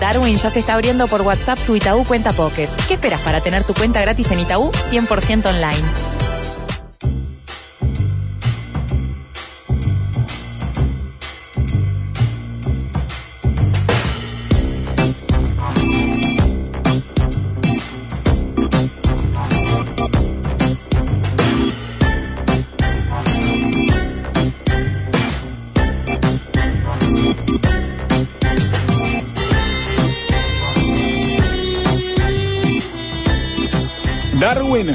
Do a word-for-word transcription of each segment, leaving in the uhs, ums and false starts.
Darwin ya se está abriendo por WhatsApp su Itaú Cuenta Pocket. ¿Qué esperas para tener tu cuenta gratis en Itaú cien por ciento online? Darwin,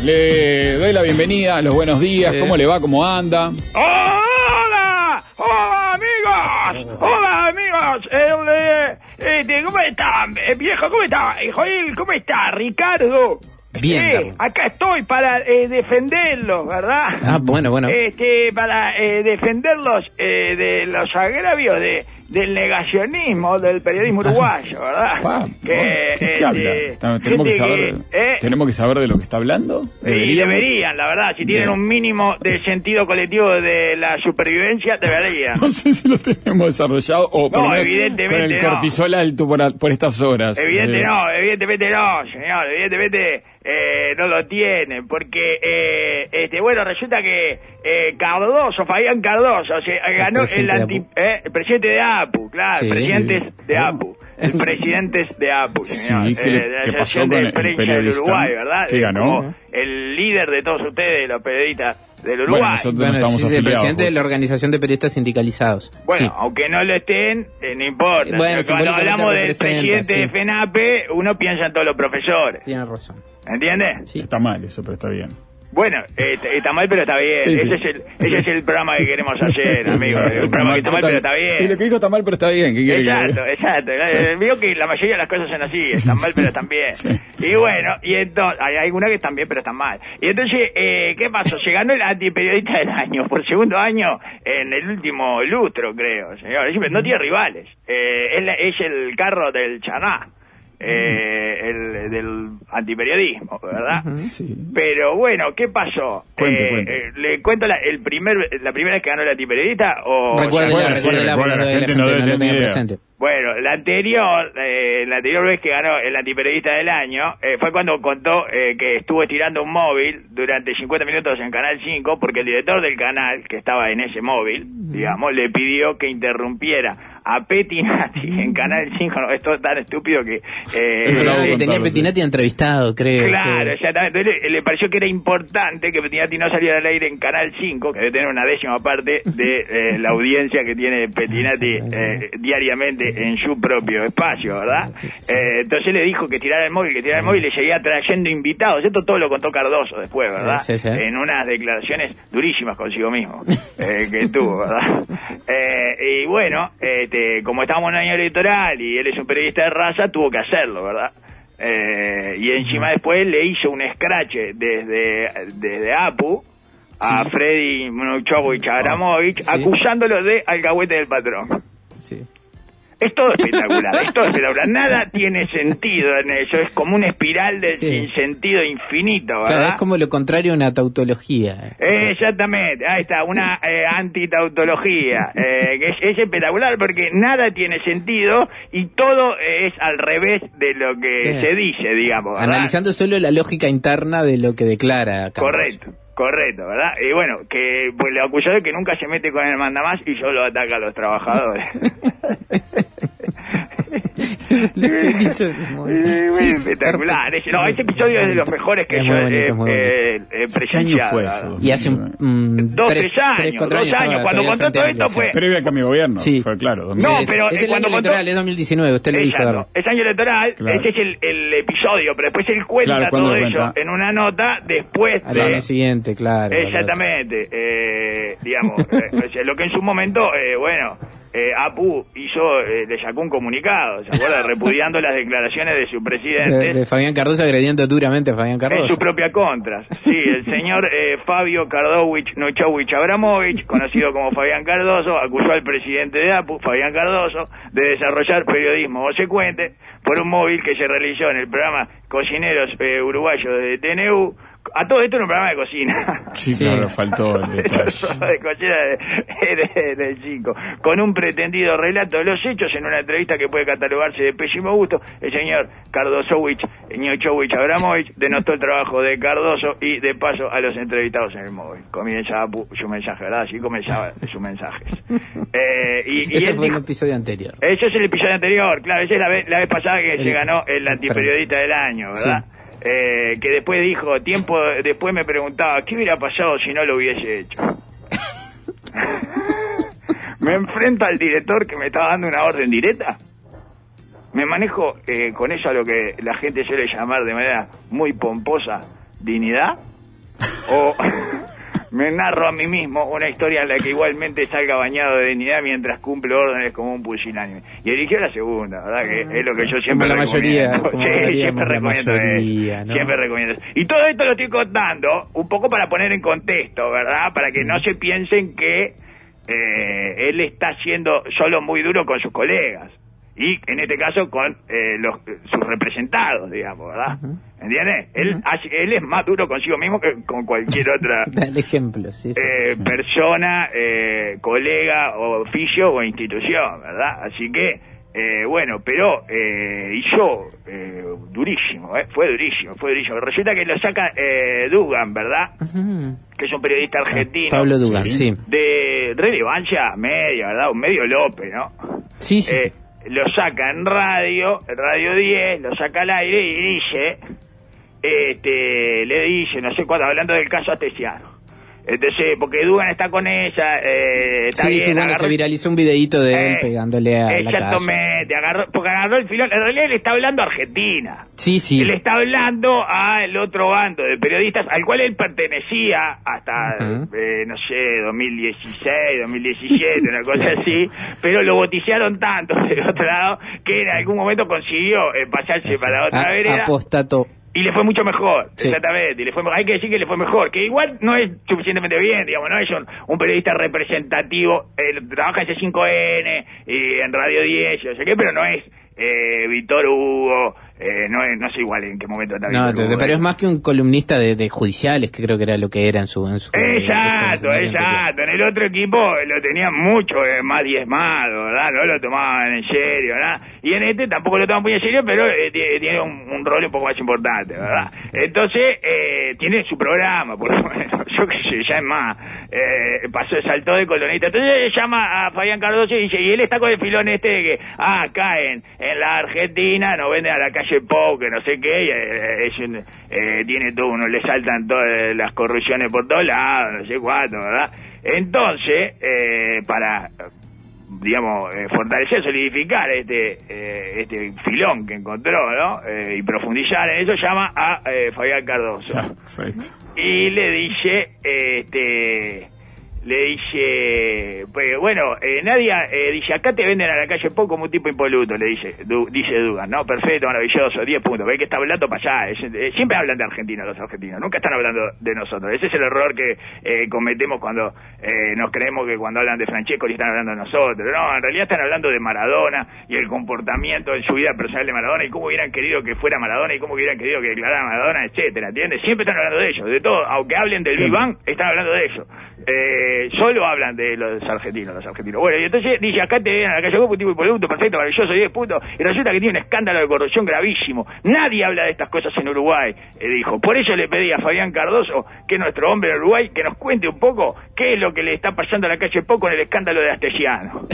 le doy la bienvenida, los buenos días, sí. ¿Cómo le va? ¿Cómo anda? ¡Hola! ¡Hola, amigos! ¡Hola, amigos! Eh, eh, eh, ¿Cómo están? Eh, viejo, ¿cómo está? Eh, Joel, ¿cómo está? Ricardo. Bien, eh, acá estoy para eh, defenderlos, ¿verdad? Ah, bueno, bueno. Este, para eh, defenderlos eh, de los agravios de... del negacionismo del periodismo uruguayo, ¿verdad? Pa, que, ¿Qué, este, qué habla? ¿Tenemos que, saber, que, eh, ¿Tenemos que saber de lo que está hablando? Y deberían, la verdad, si tienen Bien. un mínimo de sentido colectivo de la supervivencia, deberían. No sé si lo tenemos desarrollado o por No, lo menos evidentemente con el no. cortisol alto por, por estas horas. Evidente Eh, no, evidentemente no, señor, evidentemente eh, no lo tienen, porque, eh, este, bueno, resulta que eh, Cardoso, Fabián Cardoso, se ganó el, anti, eh, el presidente de APU, claro, Sí. presidentes de APU. El presidentes de APU, señor. Sí, ¿qué, le- eh, de la qué pasó Asociación con de el Prensa del periodista? Uruguay, ¿verdad? ¿Qué Eh, ganó? como el líder de todos ustedes, los periodistas del Uruguay. Bueno, nosotros Bueno, no estamos sí, sí, el afiliados. presidente de la justo. Organización de Periodistas Sindicalizados. Bueno, Sí. aunque no lo estén, eh, no importa. Bueno, Cuando simbólicamente hablamos del representa, presidente sí. de FENAPE, uno piensa en todos los profesores. Tiene razón. ¿Entiendes? Sí. Está mal eso, pero está bien. Bueno, eh, está mal, pero está bien. Sí, sí. Ese, es el, ese es el programa que queremos hacer, amigo. Un programa que está mal, pero está Y lo bien. que dijo está mal, pero está bien. ¿Qué quiere Exacto, que... exacto. Sí. Eh, Veo que la mayoría de las cosas son así, están mal, pero están bien. Sí. Y bueno, y entonces, hay algunas que están bien, pero están mal. Y entonces, eh, ¿qué pasó? Se ganó el antiperiodista del año, por segundo año, en el último lustro, creo, señor. No tiene rivales. Eh, es, la- es el carro del Chaná. Eh, el del antiperiodismo, ¿verdad? Sí. Pero bueno, ¿qué pasó? Cuente, Eh, cuente. eh, ¿Le cuento la, el primer, la primera vez que ganó el antiperiodista? O Recuérdela, bueno, sí, recuérdela, recuerda, porque la la gente gente no no debe lo tener tenía idea. presente. Bueno, la anterior, eh, la anterior vez que ganó el antiperiodista del año eh, fue cuando contó eh, que estuvo estirando un móvil durante cincuenta minutos en Canal cinco porque el director del canal, que estaba en ese móvil, digamos, le pidió que interrumpiera a Pettinati en Canal cinco. No, esto es tan estúpido que... Eh, Es bravo Eh, contarlo, tenía sí. Pettinati entrevistado, creo. Claro, sí. exactamente. Entonces, le, le pareció que era importante que Pettinati no saliera al aire en Canal cinco, que debe tener una décima parte de eh, la audiencia que tiene Pettinati eh, diariamente en su propio espacio, ¿verdad? Eh, entonces le dijo que tirara el móvil, que tirara el móvil y le seguía trayendo invitados. Esto todo lo contó Cardoso después, ¿verdad? Sí, sí, sí. En unas declaraciones durísimas consigo mismo eh, que tuvo, ¿verdad? Eh, y bueno, este, como estábamos en un año electoral y él es un periodista de raza, tuvo que hacerlo, ¿verdad? Eh, y encima después le hizo un scratch desde, desde APU a Sí. Freddy Mnuchovich Abramovich, Sí. acusándolo de alcahuete del patrón. Sí. Es todo espectacular, es todo espectacular. Nada tiene sentido en eso, es como una espiral de Sí. sinsentido infinito, ¿verdad? Claro, es como lo contrario a una tautología. Eh, exactamente, ahí está, una eh, antitautología, eh, que es, es espectacular porque nada tiene sentido y todo eh, es al revés de lo que Sí. se dice, digamos, ¿verdad? Analizando solo la lógica interna de lo que declara Carlos. Correcto, correcto, ¿verdad? Y bueno, que pues, le acusó de que nunca se mete con el mandamás y solo ataca a los trabajadores. Lo que él hizo es muy- Eh, Sí, espectacular. Ese, no, muy ese episodio es de los mejores que Es yo muy he bonito, es muy eh, bonito. eh, ¿Qué año presenciado. fue ¿verdad? eso? Y hace un, mm, Dos, tres, tres años, tres, cuatro dos años. años. estaba Cuando todavía contó el Frente todo Amplio, esto fue- Previo al cambio de gobierno. Sí. Fue claro. dos mil No, es, pero, es eh, el cuando año contó- electoral, es dos mil diecinueve, usted lo dijo. Exacto. Darlo. Es año electoral, Claro. ese es el, el episodio, pero después él cuenta Claro, ¿cuándo todo lo eso cuenta? en una nota después Al de... año siguiente, claro. Exactamente, eh, digamos, eh, o sea, lo que en su momento, eh, bueno, eh, APU hizo, eh, le sacó un comunicado, ¿se acuerda? Repudiando las declaraciones de su De, presidente de Fabián Cardoso agrediendo duramente a Fabián en Cardoso. su propia contra. Sí, el señor eh, Fabio Kardowicz Nuchovich Abramovich, conocido como Fabián Cardoso, acusó al presidente de APU, Fabián Cardoso, de desarrollar periodismo consecuente por un móvil que se realizó en el programa Cocineros eh, Uruguayos de T N U A todo esto en un programa de cocina. Sí, sí. Claro, faltó el detalle. de cocina de, de, de cinco. Con un pretendido relato de los hechos en una entrevista que puede catalogarse de pésimo gusto, el señor Cardosowicz, Ñochowicz Abramovich, denostó el trabajo de Cardoso y de paso a los entrevistados en el móvil. Comienza su mensaje, ¿verdad? Así comenzaba sus mensajes. Eh, y, y ese fue dijo, el episodio anterior. Ese es el episodio anterior, claro, esa es la vez, la vez pasada que el, se ganó el antiperiodista del año, ¿verdad? Sí. Eh, que después dijo, tiempo después me preguntaba, ¿qué hubiera pasado si no lo hubiese hecho? Me enfrento al director que me estaba dando una orden directa. Me manejo eh, con eso a lo que la gente suele llamar de manera muy pomposa dignidad. O me narro a mí mismo una historia en la que igualmente salga bañado de dignidad mientras cumple órdenes como un pusilánime. Y eligió la segunda, ¿verdad? Que es lo que yo siempre como la recomiendo. Mayoría, como sí, siempre la recomiendo. Mayoría, ¿no? Siempre recomiendo. Y todo esto lo estoy contando un poco para poner en contexto, ¿verdad? Para que no se piensen que eh, él está siendo solo muy duro con sus colegas. Y en este caso con eh, los sus representados, digamos, ¿verdad? Uh-huh. ¿Entiendes? Uh-huh. Él, él es más duro consigo mismo que con cualquier otra el ejemplo, sí, sí. Eh, persona, eh, colega, oficio o institución, ¿verdad? Así que, eh, bueno, pero eh, hizo eh, durísimo, ¿eh? Fue durísimo, fue durísimo. Resulta que lo saca eh, Dugan, ¿verdad? Uh-huh. Que es un periodista argentino. Pablo Dugan, sí. De relevancia media, ¿verdad? Un medio López, ¿no? Sí, sí. Eh, lo saca en radio, en Radio diez, lo saca al aire y dice, este, le dice, no sé cuándo, hablando del caso Astesiano. Entonces, porque Dugan está con ella, eh, está sí, bien, sí, bueno, agarró, se viralizó un videíto de él eh, pegándole a la calle. Exactamente, agarró, porque agarró el filón, en realidad él está hablando a Argentina. Sí, sí. Él está hablando al otro bando de periodistas, al cual él pertenecía hasta, uh-huh. eh, no sé, dos mil dieciséis, dos mil diecisiete, una cosa así, pero lo boticiaron tanto del otro lado que en algún momento consiguió eh, pasarse sí, sí. para la otra a, vereda. Apostato. Y le fue mucho mejor, sí. exactamente. Y le fue, hay que decir que le fue mejor, que igual no es suficientemente bien, digamos, no es un, un periodista representativo, él trabaja en C cinco N, y en Radio diez, no sé qué, pero no es eh, Víctor Hugo, eh, no, es, no sé igual en qué momento está No, entonces, pero es más que un columnista de, de judiciales, que creo que era lo que era en su... En su exacto, en exacto. En el otro equipo lo tenían mucho eh, más diezmado, ¿verdad? No lo tomaban en serio, ¿verdad? Y en este tampoco lo toman muy en serio, pero eh, tiene un, un rol un poco más importante, ¿verdad? Entonces, eh, tiene su programa, por lo menos. Yo qué sé, ya es más. Eh, pasó, saltó de colonista. Entonces llama a Fabián Cardoso y dice, y él está con el filón este de que, ah, acá en, en la Argentina nos venden a la calle Pou, que no sé qué, y, eh, es un, eh, tiene todo, uno le saltan todas las corrupciones por todos lados, no sé cuánto, ¿verdad? Entonces, eh, para... digamos, eh, fortalecer, solidificar este eh, este filón que encontró, ¿no? Eh, y profundizar en eso, llama a eh, Fabián Cardoso. Perfecto. Y le dice, este, le dice, pues bueno, eh, Nadia, eh, dice, acá te venden a la calle Pou como un tipo impoluto, le dice, du, dice Dugan, ¿no? Perfecto, maravilloso, diez puntos, ve que está hablando para allá, es, eh, siempre hablan de Argentina los argentinos, nunca están hablando de nosotros, ese es el error que eh, cometemos cuando eh, nos creemos que cuando hablan de Francesco están hablando de nosotros, no, en realidad están hablando de Maradona y el comportamiento en su vida personal de Maradona y cómo hubieran querido que fuera Maradona y cómo hubieran querido que declarara Maradona, etcétera, ¿entiendes? Siempre están hablando de ellos, de todo, aunque hablen del sí. Viván, están hablando de eso. Eh, solo hablan de los argentinos, los argentinos. Bueno, y entonces dice, acá te ven a la calle Pou, un tipo impoluto, perfecto, maravilloso, diez puntos, y resulta que tiene un escándalo de corrupción gravísimo. Nadie habla de estas cosas en Uruguay, eh, dijo. Por eso le pedí a Fabián Cardoso, que es nuestro hombre en Uruguay, que nos cuente un poco qué es lo que le está pasando a la calle Pou con el escándalo de Astesiano.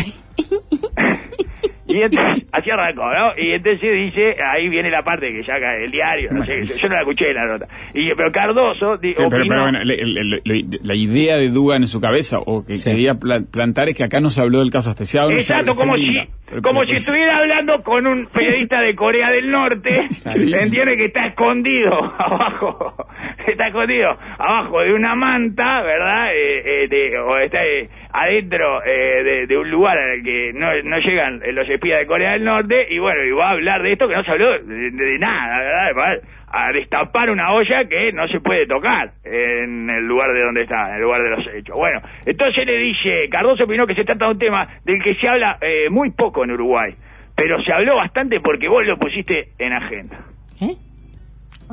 Y entonces, así arrancó, ¿no? Y entonces dice, ahí viene la parte que saca el diario, no sé, yo no la escuché la nota. Y, pero Cardoso... Di, sí, pero, pero bueno, le, le, le, la idea de Dugan en su cabeza, o que sí. quería plantar, es que acá no se habló del caso Astesiano. Exacto, como si, pero, como pero, si estuviera hablando con un periodista de Corea del Norte, entiende que está escondido abajo, está escondido abajo de una manta, ¿verdad? Eh, eh, de, o está... Eh, adentro eh, de, de un lugar al que no, no llegan los espías de Corea del Norte, y bueno, y va a hablar de esto que no se habló de, de, de nada, ¿verdad? Va a destapar una olla que no se puede tocar en el lugar de donde está, en el lugar de los hechos. Bueno, entonces le dice, Cardoso opinó que se trata de un tema del que se habla eh, muy poco en Uruguay, pero se habló bastante porque vos lo pusiste en agenda. ¿Eh? Ay, la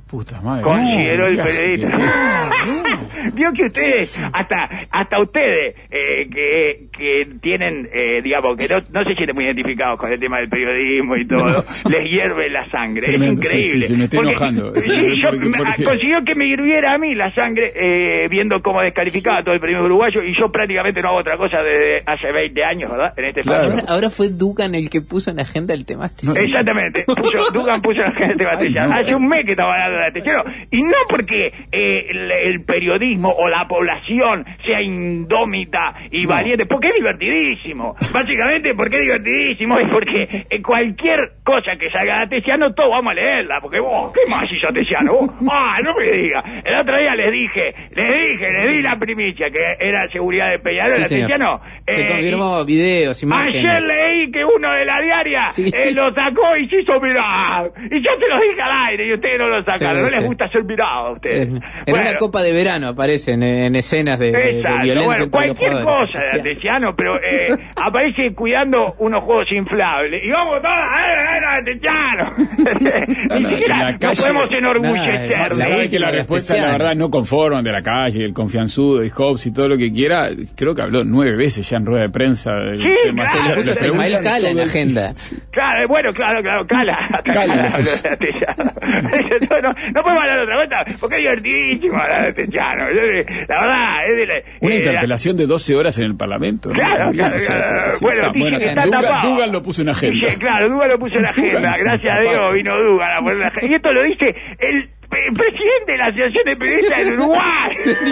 Puta madre. Consideró no, el periodista. No, no. Vio que ustedes, hasta hasta ustedes, eh, que, que tienen, eh, digamos, que no, no se sienten muy identificados con el tema del periodismo y todo, no, yo... les hierve la sangre. Tremendo, es increíble. Sí, sí, sí, me estoy porque, enojando. Sí, yo porque, porque... consiguió que me hirviera a mí la sangre eh, viendo cómo descalificaba todo el periodismo uruguayo, y yo prácticamente no hago otra cosa desde hace veinte años, ¿verdad? En este claro. ahora, ahora fue Dugan el que puso en la agenda el tema este. No, exactamente. Puso, Dugan puso en la agenda el tema este. No. Hace un mes que estaba hablando de Astesiano. Y no porque eh, el, el periodismo o la población sea indómita y no. valiente, porque es divertidísimo. Básicamente porque es divertidísimo y porque eh, cualquier cosa que salga de Astesiano, todos vamos a leerla. Porque vos, ¿qué más hizo Astesiano? Vos, ah, no me diga. El otro día les dije, les dije, les di la primicia que era seguridad de Peñarol, sí, Astesiano. Se eh, confirmó videos, imágenes. Ayer leí que uno de la diaria sí. eh, lo sacó y se hizo mirar. Y yo te lo dije al aire y ustedes no lo sacaron. Sí, no les gusta ser mirados a ustedes. En bueno, una copa de verano aparecen en, en escenas de, de, de violencia. Bueno, cualquier cosa de Astesiano, pero eh, aparece cuidando unos juegos inflables. Y vamos todos a Astesiano. Ni no, siquiera no podemos enorgullecer. Nada, sabe que la respuesta, la verdad, no conforman de la calle, el confianzudo y Hobbes y todo lo que quiera. Creo que habló nueve veces ya en rueda de prensa. Sí, tema claro. Se le puso hasta Ismael Cala en la agenda. Claro, bueno, claro, claro, Cala. Cala. no, no, no podemos hablar de otra cosa, porque es divertidísimo hablar de Astesiano. La verdad, es de la, una eh, interpelación la... de doce horas en el Parlamento. Claro, ¿no? claro, Bien, claro. O sea, bueno, está, bueno, que está Dugan, tapado. Dugan lo puso en agenda. Dije, claro, Dugan lo puso en agenda. Dugan, Gracias a Dios vino Dugan a poner la agenda. Y esto lo dice el presidente de la Asociación de Periodistas del Uruguay.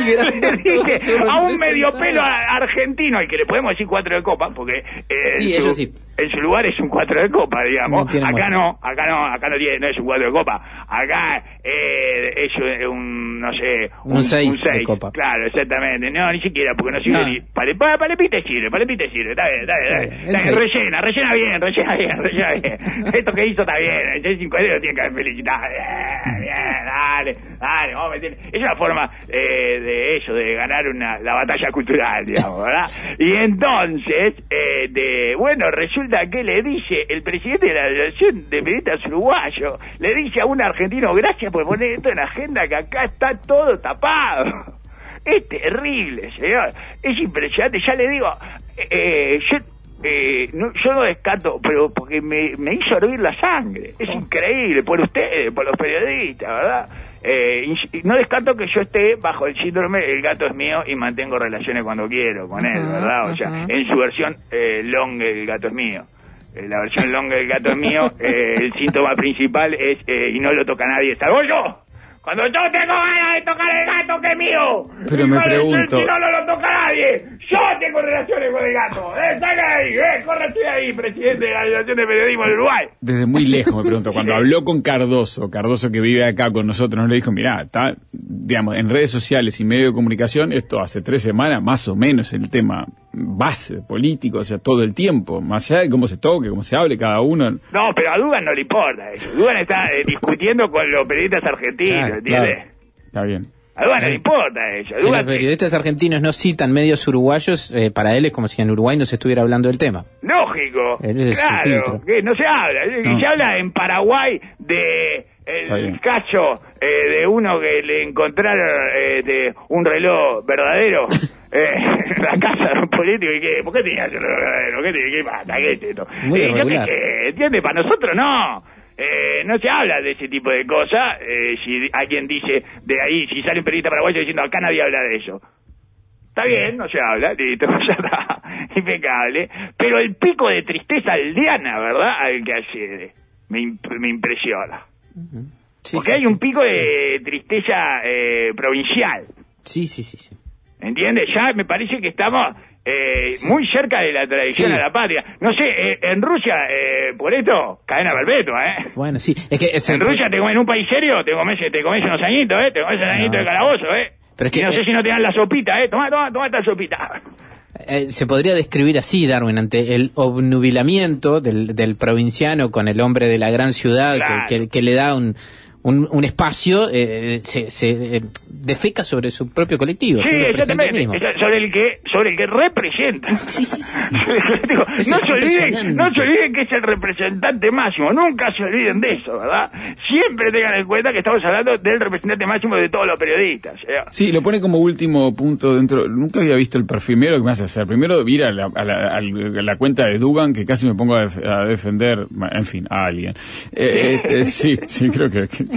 Le dije a un medio pelo argentino, y que le podemos decir cuatro de copa, porque eh, sí, en, su, sí. en su lugar es un cuatro de copa, digamos. No acá no, acá no, acá no tiene, no es un cuatro de copa. Acá eh, es un, no sé, un seis de copa. Claro, exactamente. No, ni siquiera, porque no sirve no. ni... Para, para, para Palepita sirve, Palepita sirve. Está bien, está bien. Está bien. Está bien. Rellena, rellena bien, rellena bien, rellena bien. Esto que hizo está bien. El cinco dedos tiene que haber felicitado. Bien, bien, dale, dale, vamos a meter. Es una forma eh, de eso, de ganar una la batalla cultural, digamos, ¿verdad? Y entonces, eh, de bueno, resulta que le dice el presidente de la Asociación de Periodistas Uruguayos, le dice a un argentino, gracias por poner esto en agenda, que acá está todo tapado. Es terrible, señor. Es impresionante. Ya le digo, eh, yo, eh, no, yo no descarto, pero porque me, me hizo hervir la sangre. Es increíble, por ustedes, por los periodistas, ¿verdad? Eh, y no descarto que yo esté bajo el síndrome el gato es mío y mantengo relaciones cuando quiero con él, ¿verdad? O sea, en su versión eh, long el gato es mío. Eh, la versión long el gato es mío, eh, el síntoma principal es eh, y no lo toca nadie, salvo yo. Cuando yo tengo ganas de tocar el gato que es mío, pero me pregunto, si no, no lo toca nadie. Yo tengo relaciones con el gato. Eh, salga ahí, eh, córrete ahí, presidente de la Asociación de Periodismo de Uruguay. Desde muy lejos me pregunto, cuando habló con Cardoso, Cardoso que vive acá con nosotros, nos le dijo, mirá, está, digamos, en redes sociales y medios de comunicación, esto hace tres semanas, más o menos, el tema base político, o sea, todo el tiempo, más allá de cómo se toque, cómo se hable cada uno. No, pero a Dugan no le importa eso. Dugan está eh, discutiendo con los periodistas argentinos, claro, ¿entiendes? Claro. Está bien. A Dugan no le importa eso. Si los periodistas argentinos no citan medios uruguayos, eh, para él es como si en Uruguay no se estuviera hablando del tema. Lógico, es claro, que no se habla. No. Se habla en Paraguay de el caso eh, de uno que le encontraron eh, de un reloj verdadero eh, en la casa de un político. Y que, ¿por qué tenía ese reloj verdadero? ¿Qué, qué pasa? ¿Qué es esto? Muy eh, yo que, que, ¿entiendes? Para nosotros no. Eh, no se habla de ese tipo de cosas. Eh, si alguien dice de ahí, si sale un periodista paraguayo diciendo acá nadie habla de eso, está bien, no se habla, listo, ya está, impecable. Pero el pico de tristeza aldeana, ¿verdad?, al que accede, me, imp me impresiona. Uh-huh. Sí, porque sí, hay sí, un pico sí. de tristeza eh, provincial. Sí, sí, sí, sí. ¿Entiendes? Ya me parece que estamos eh, sí. muy cerca de la tradición sí. de la patria. No sé, eh, en Rusia, eh, por esto, cadena perpetua, ¿eh? Bueno, sí. Es que es en el... Rusia te comen en un país serio, te comes, te comes unos añitos, ¿eh? Te comes unos añitos no. de calabozo, ¿eh? Pero es que, y no sé eh... si no te dan la sopita, ¿eh? Toma, toma, toma esta sopita. Eh, se podría describir así, Darwin, ante el obnubilamiento del, del provinciano con el hombre de la gran ciudad, claro. que, que, que le da un... un, un espacio eh, se, se eh, defeca sobre su propio colectivo. Sí, exactamente, sobre el que sobre el que representa. Sí, sí, sí. Digo, no se olviden, no se olviden que es el representante máximo, nunca se olviden de eso, ¿verdad? Siempre tengan en cuenta que estamos hablando del representante máximo de todos los periodistas. ¿eh? Sí, lo pone como último punto dentro. Nunca había visto el perfil. Primero, ¿qué me hace hacer? Primero, ir a la, a la, a la cuenta de Dugan, que casi me pongo a, def a defender, en fin, a alguien. Eh, eh, sí, sí, creo que... que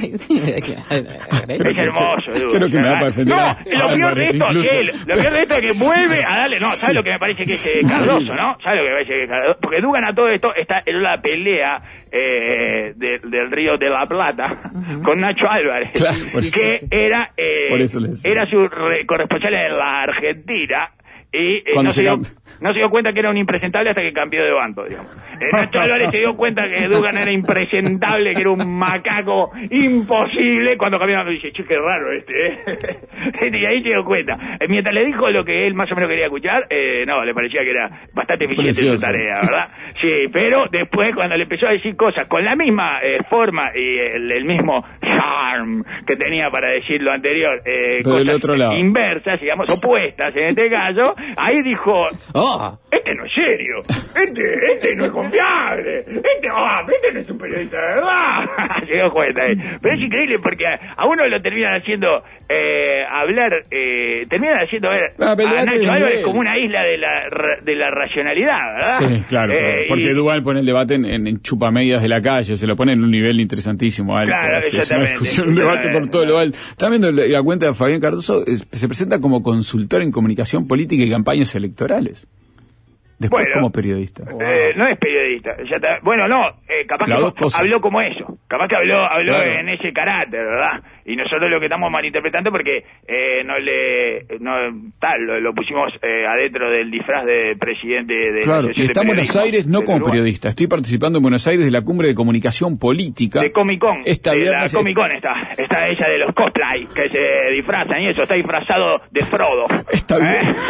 es hermoso, Dugan. Creo que me da para defender. No, a, lo peor de esto es que él, lo peor de esto es que vuelve a darle... No, ¿sabes sí. lo que me parece que es eh, Cardoso, no? ¿Sabes lo que me parece que es Cardoso? Porque Dugan a todo esto está en la pelea eh, de, del Río de la Plata uh-huh. con Nacho Álvarez, claro, que eso, era, eh, era su re corresponsal en la Argentina. Y eh, no, se dio, no se dio cuenta que era un impresentable hasta que cambió de bando, digamos. Eh, Nacho Álvarez se dio cuenta que Dugan era impresentable, que era un macaco imposible, cuando cambió de bando. Dice, che, qué raro este, ¿eh? Y ahí se dio cuenta. Eh, mientras le dijo lo que él más o menos quería escuchar, eh, no, le parecía que era bastante eficiente Precioso. en su tarea, ¿verdad? Sí, pero después cuando le empezó a decir cosas con la misma eh, forma y el, el mismo charm que tenía para decir lo anterior, eh, cosas otro lado. inversas, digamos, opuestas en este caso, ahí dijo, oh. este no es serio, este, este no es confiable, este, oh, este no es un periodista de verdad. Se dio cuenta ahí. Pero es increíble porque a uno lo terminan haciendo eh, hablar, eh, terminan haciendo ver ah, a Nacho Álvarez como una isla de la, de la racionalidad, ¿verdad? Sí, claro, eh, porque y... Duval pone el debate en, en, en chupamedias de la calle, se lo pone en un nivel interesantísimo, alto. Claro, es una discusión, un debate por todo lo alto. Están viendo la, la cuenta de Fabián Cardoso, eh, se presenta como consultor en comunicación política y campañas electorales. Después bueno, como periodista. Eh, no es periodista. Ya está, bueno, no, eh, capaz que habló como eso. Capaz que habló habló claro. en ese carácter, ¿verdad? Y nosotros lo que estamos malinterpretando porque eh, no le no tal lo, lo pusimos eh, adentro del disfraz de presidente de claro, y está en Buenos Aires no como Uruguay. periodista. Estoy participando en Buenos Aires de la cumbre de comunicación política. De Comic Con. Esta de viernes la Comic Con está. Está ella de los cosplay que se disfrazan y eso. Está disfrazado de Frodo. Está bien. ¿Eh?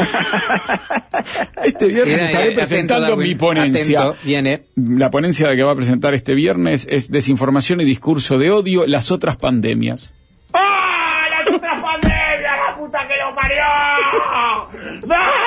Este viernes estaré presentando atento, mi ponencia. Atento, viene. La ponencia que va a presentar este viernes es Desinformación y Discurso de Odio, las otras pandemias. ¡Ah! ¡Las otras pandemias! ¡La puta que lo parió!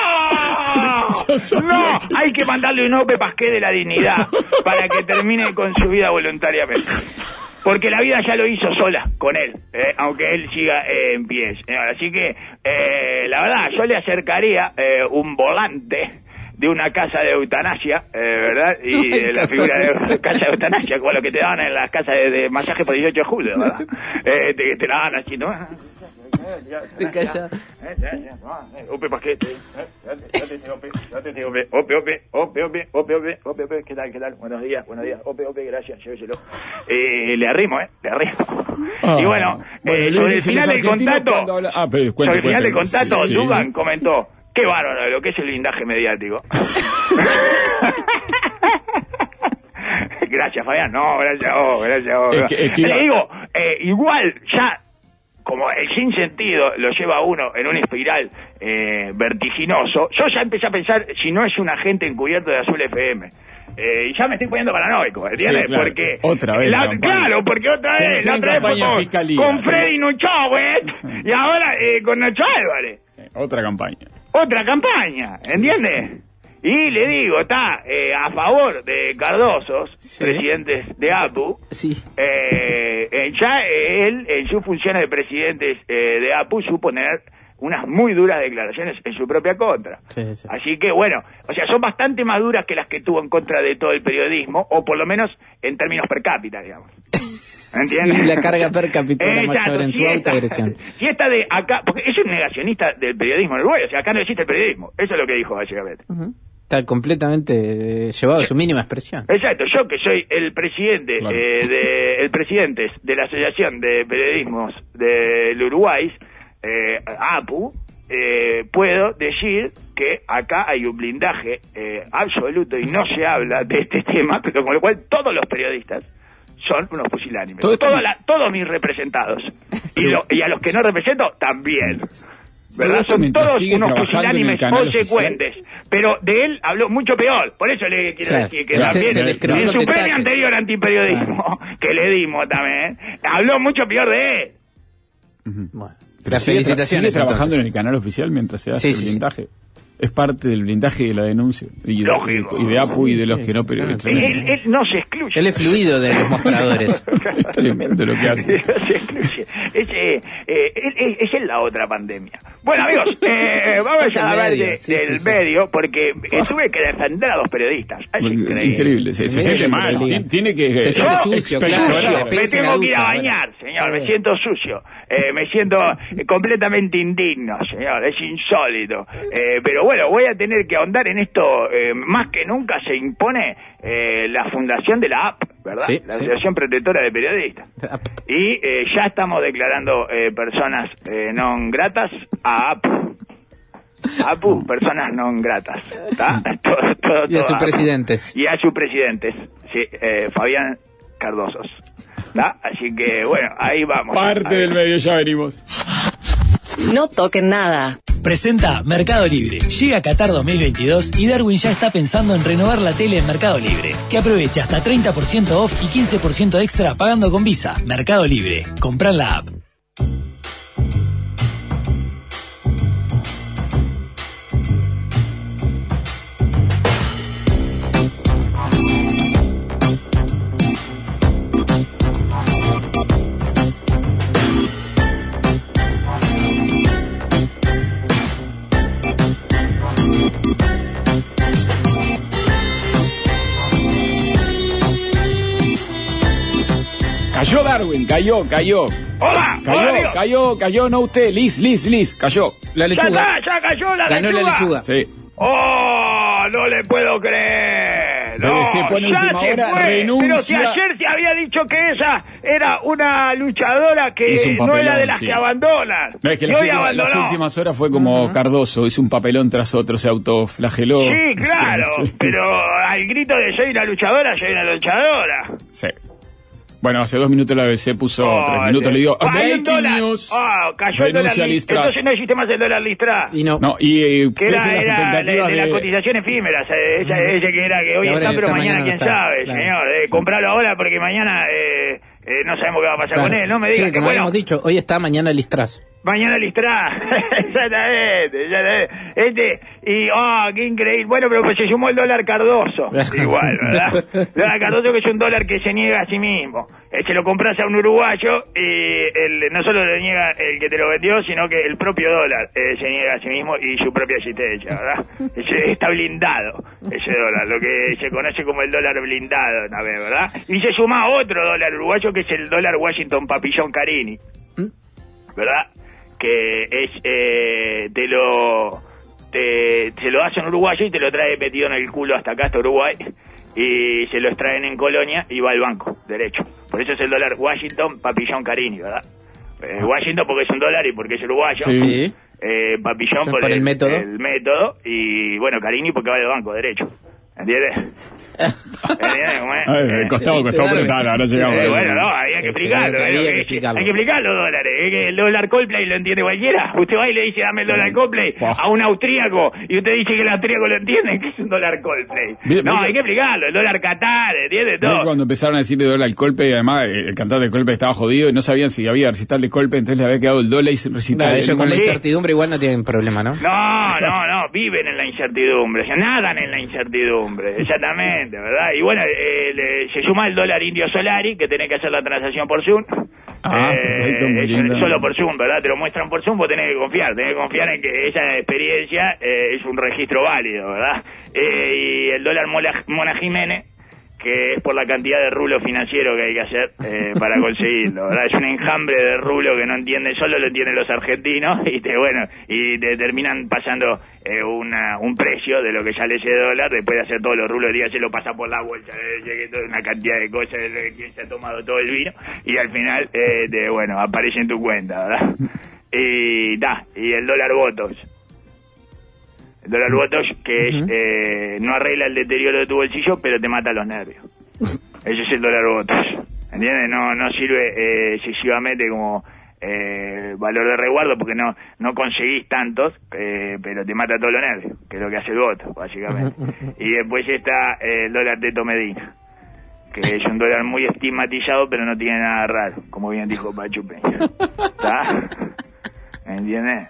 ¡No! ¡No! Hay que mandarle un Ope Pasqué de la dignidad para que termine con su vida voluntariamente. Porque la vida ya lo hizo sola con él, eh, aunque él siga eh, en pie. Así que, eh, la verdad, yo le acercaría eh, un volante de una casa de eutanasia, eh, ¿verdad? Y de la figura de una casa de eutanasia, como lo que te daban en las casas de, de masaje por dieciocho de julio, ¿verdad? Eh, te, te la daban así, ¿no? Te calla. Ope Pasquete. Ope, ope, ope, ope, ope, ope, ope, ope, ¿qué tal, qué tal? Buenos días, buenos días. Ope, ope, gracias, lléveselo. Eh, le arrimo, ¿eh? Le arrimo. Ah, y bueno, bueno eh, sobre el final del contacto, habla... ah, pero, cuente, sobre el final del contacto, sí, Dugan sí. comentó, qué bárbaro lo que es el blindaje mediático. Gracias, Fabián. No, gracias a vos, gracias a vos. Es que, es que... Le digo, eh, igual ya, como el sinsentido lo lleva a uno en una espiral eh, vertiginoso, yo ya empecé a pensar si no es un agente encubierto de Azul F M. Eh, y ya me estoy poniendo paranoico, ¿entiendes? Sí, claro. Porque otra vez la, claro, porque otra vez, la otra vez fue con, con Freddy Nuchowet sí. y ahora eh, con Nacho Álvarez. Eh, otra campaña. Otra campaña, ¿entiendes? Y le digo, está eh, a favor de Cardoso, sí. presidentes de A P U. Sí. Eh, eh, ya él, en sus funciones de presidentes eh, de A P U, supo tener unas muy duras declaraciones en su propia contra. Sí, sí. Así que, bueno, o sea, son bastante más duras que las que tuvo en contra de todo el periodismo, o por lo menos en términos per cápita, digamos. ¿Entiendes? Sí, la carga per cápita era mayor en su autoagresión. Si esta de acá, porque es un negacionista del periodismo en Uruguay, o sea, acá no existe el periodismo. Eso es lo que dijo básicamente. Uh-huh. Está completamente eh, llevado a su mínima expresión. Exacto, yo que soy el presidente claro. eh, de el presidente de la Asociación de Periodismos del Uruguay, eh, A P U, eh, puedo decir que acá hay un blindaje eh, absoluto y no se habla de este tema, pero con lo cual todos los periodistas son unos pusilánimes. Todo Toda la, todos mis representados. Y, lo, y a los que no represento, también. ¿verdad? Son todos unos pusilánimes consecuentes. Pero de él habló mucho peor. Por eso le quiero claro, decir que también, se, se en su premio anterior antiperiodismo, ah. que le dimos también, habló mucho peor de él. Uh-huh. Bueno, pero las felicitaciones. ¿Sigue trabajando en el canal oficial mientras se hace sí, el sí, blindaje? Sí. Es parte del blindaje de la denuncia. Y, Lógico. Y de Apu y de los que no, pero es él, él no se excluye. Él es fluido de los mostradores. Es tremendo lo que hace. No se excluye. Es, eh, eh, es, es en la otra pandemia. Bueno, amigos, eh, vamos a hablar medio, de, sí, del sí, medio, porque eh, tuve que defender a los periodistas. Es increíble. Increíble. Se, se siente mal. Tiene que... Se siente sucio, claro. Me tengo que ir a bañar, señor. Me siento sucio. Eh, me siento completamente indigno, señor. Es insólito. Eh, pero bueno, voy a tener que ahondar en esto. Eh, más que nunca se impone eh, la fundación de la A P, ¿verdad? Sí, la Asociación sí. Protectora de Periodistas. Y eh, ya estamos declarando eh, personas eh, non gratas a A P. A P U, personas non gratas. ¿Tá? Todo, todo, y a sus presidentes. Y a sus presidentes, sí, eh, Fabián Cardosos. ¿Tá? Así que, bueno, ahí vamos. Parte del medio, ya venimos. No toquen nada. Presenta Mercado Libre. Llega Qatar dos mil veintidós y Darwin ya está pensando en renovar la tele en Mercado Libre. Que aproveche hasta treinta por ciento off y quince por ciento extra pagando con Visa. Mercado Libre. Comprar la app. Cayó Darwin, cayó, cayó. ¡Hola! Cayó, ¡Hola, cayó, cayó, no usted, Liz, Liz, Liz, cayó. La lechuga. Ya está, ya cayó la Ganó lechuga. la lechuga. Sí. ¡Oh! No le puedo creer. No, se pone ya última se hora, fue. renuncia. Pero si ayer se había dicho que ella era una luchadora que papelón, no era de las sí. que abandonan. No, es que las, últimas, las últimas horas fue como uh-huh. Cardoso, hizo un papelón tras otro, se autoflageló. Sí, claro, sí, sí. Pero al grito de soy una luchadora, soy una luchadora. Sí. Bueno, hace dos minutos la B B C puso oh, tres minutos, le, le digo, breaking news, oh, cayó el dólar Liz Truss. Entonces no existe más el dólar Liz Truss. Y no. no y eh, que era, las era expectativas de, de, de la cotización efímera, esa, esa que era que hoy está, pero mañana, mañana quién no sabe, claro. Señor. Eh, comprarlo ahora porque mañana eh, eh, no sabemos qué va a pasar claro. con él, no me digas sí, que como bueno. habíamos dicho, hoy está, mañana Liz Truss. Mañana Listrá, exactamente, exactamente. Este, y, oh, qué increíble. Bueno, pero pues se sumó el dólar Cardoso. Igual, ¿verdad? El dólar Cardoso, que es un dólar que se niega a sí mismo. Eh, se lo compras a un uruguayo y el, no solo le niega el que te lo vendió, sino que el propio dólar eh, se niega a sí mismo y su propia existencia, ¿verdad? Ese, está blindado, ese dólar, lo que se conoce como el dólar blindado, una vez, ¿verdad? Y se suma otro dólar uruguayo, que es el dólar Washington Papillon Carini, ¿verdad? Que es, eh, te lo te, te lo hacen uruguayo y te lo trae metido en el culo hasta acá, hasta Uruguay, y se lo extraen en Colonia y va al banco, derecho. Por eso es el dólar Washington Papillon Carini, ¿verdad? Eh, Washington porque es un dólar y porque es uruguayo. Sí. Eh, Papillon por, por el, el método. El método, y bueno, Carini porque va al banco, derecho. ¿Entiendes? ¿Entiendes cómo es? Ay, me costó, me costó apretar, ahora llegamos. Sí, bueno, no, había que explicarlo. Sí, había que explicarlo. Hay que explicar los dólares. Es que el dólar Coldplay lo entiende cualquiera. Usted va y le dice, dame el dólar Coldplay a un austríaco, y usted dice que el austríaco lo entiende, que es un dólar Coldplay. Bien, no, bien. Hay que explicarlo. El dólar Qatar, ¿entiendes? Todo. Cuando empezaron a decirle dólar Coldplay, además, el cantante de Coldplay estaba jodido y no sabían si había recital de Coldplay, entonces le había quedado el dólar y sin recital. No, ellos con la incertidumbre igual no tienen problema, ¿no? No, no, no, viven en la incertidumbre, o sea, nadan en la incertidumbre, exactamente, ¿verdad? Y bueno, eh, le, se suma el dólar Indio Solari, que tenés que hacer la transacción por Zoom. Ah, eh, es, solo por Zoom, ¿verdad? Te lo muestran por Zoom, vos tenés que confiar, tenés que confiar en que esa experiencia eh, es un registro válido, ¿verdad? Eh, y el dólar Mona, Mona Jiménez, que es por la cantidad de rulo financiero que hay que hacer eh, para conseguirlo, ¿verdad? Es un enjambre de rulo que no entienden, solo lo entienden los argentinos, y te, bueno, y te terminan pasando eh, una, un precio de lo que sale ese dólar, después de hacer todos los rulos, día se lo pasa por la bolsa, eh, una cantidad de cosas, de quien se ha tomado todo el vino, y al final, eh, te, bueno, aparece en tu cuenta, ¿verdad? Y da, y el dólar votos. El dólar votos, que es, eh, no arregla el deterioro de tu bolsillo, pero te mata los nervios. Ese es el dólar votos. ¿Entiendes? No, no sirve eh, excesivamente como eh, valor de resguardo porque no no conseguís tantos, eh, pero te mata todos los nervios, que es lo que hace el voto, básicamente. Y después está eh, el dólar Teto Medina, que es un dólar muy estigmatizado, pero no tiene nada raro, como bien dijo Pachu Peña. ¿Está? ¿Me entiendes?